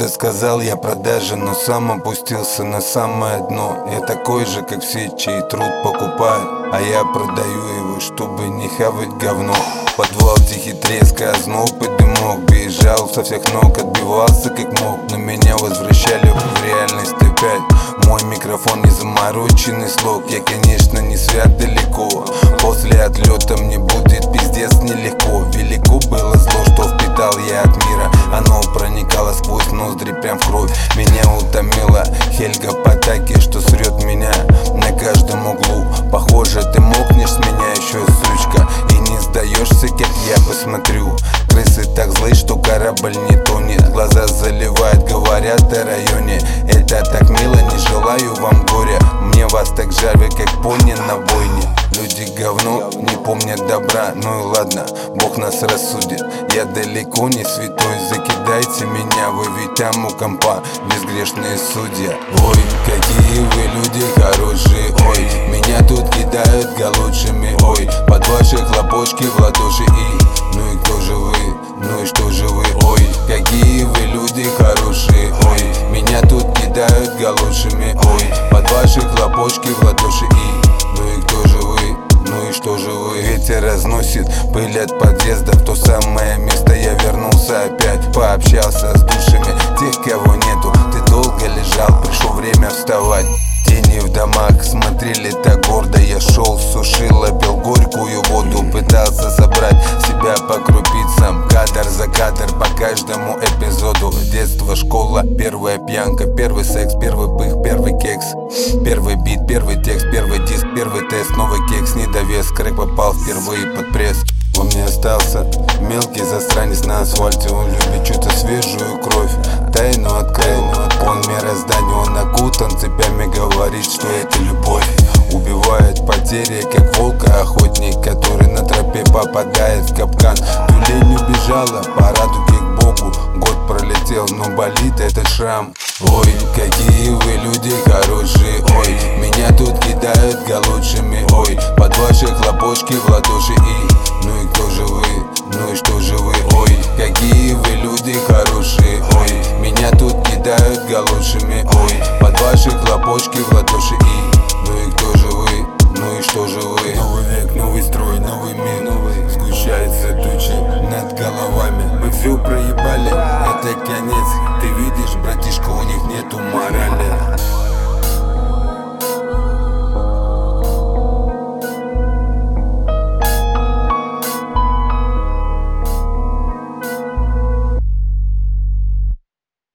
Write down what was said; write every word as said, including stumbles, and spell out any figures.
Кто-то сказал, я продажен, но сам опустился на самое дно. Я такой же, как все, чей труд покупают, а я продаю его, чтобы не хавать говно. Подвал, тихий треск, озноб и дымок. Бежал со всех ног, отбивался как мог, но меня возвращали в реальность опять. Мой микрофон не замороченный слог. Я, конечно, не свят далеко. После отлета мне будет пиздец нелегко. Велико было зло, что впитал я от мира. Оно проникало сквозь ноздри прям в кровь. Меня утомила Хельга Потаки, что срет меня на каждом углу. Похоже, ты мокнешь с меня еще, сучка, и не сдаешься, как я посмотрю. Крысы так злые, что корабль не тонет. Глаза заливают, говорят о районе. Это так мило, не желаю вам горя. Мне вас так жарве, как пони на бойне. Люди говно, не помнят добра. Ну и ладно, Бог нас рассудит. Я далеко не святой, закидайте меня, вы ведь там у компа безгрешные судья. Ой, какие вы люди хорошие, ой, меня тут кидают галошами, ой, под ваши хлопочки в ладоши и... Ну и кто же вы, ну и что же вы, ой, какие вы люди хорошие, ой, меня тут кидают галошами, ой, под ваши хлопочки в ладоши и... Ну и кто же вы, ну и что же вы? Ветер разносит пыль от подъезда. В то самое место я вернулся опять. Пообщался с душами тех, кого нету. Ты долго лежал, пришло время вставать. Тени в домах смотрели так гордо. Я шел, сушил, пил горькую воду. Пытался собрать себя по крупицам, кадр за кадр по каждому эпизоду. Детство, школа, первая пьянка, первый секс, первый пых, первый кекс, первый бит, первый текст, первый диск, первый тест, новый кекс, недовес. Крэк попал впервые под пресс. Он мне остался мелкий засранец на асфальте. Он любит что-то свежую кровь, тайну открыл. Он мироздание, он окутан цепями, говорит, что это любовь. Убивает потери, как волка-охотник, который на тропе попадает в капкан. Тюлень убежала по радуге к Богу. Год пролетел, но болит этот шрам. Ой, какие вы люди хорошие, ой, меня тут кидают галошами, ой, под ваши хлопочки в ладоши и... Ну и кто же вы, ну и что же вы, ой, какие вы люди хорошие, ой, меня тут кидают галошами, ой, под ваши хлопочки в ладоши и... Ну и кто же вы, ну и что же вы? Новый век, новый строй, новый мир, новый. Сгущается тучи над головами. Мы все проебали, это конец. Ты видишь, братишка, у них нету морали.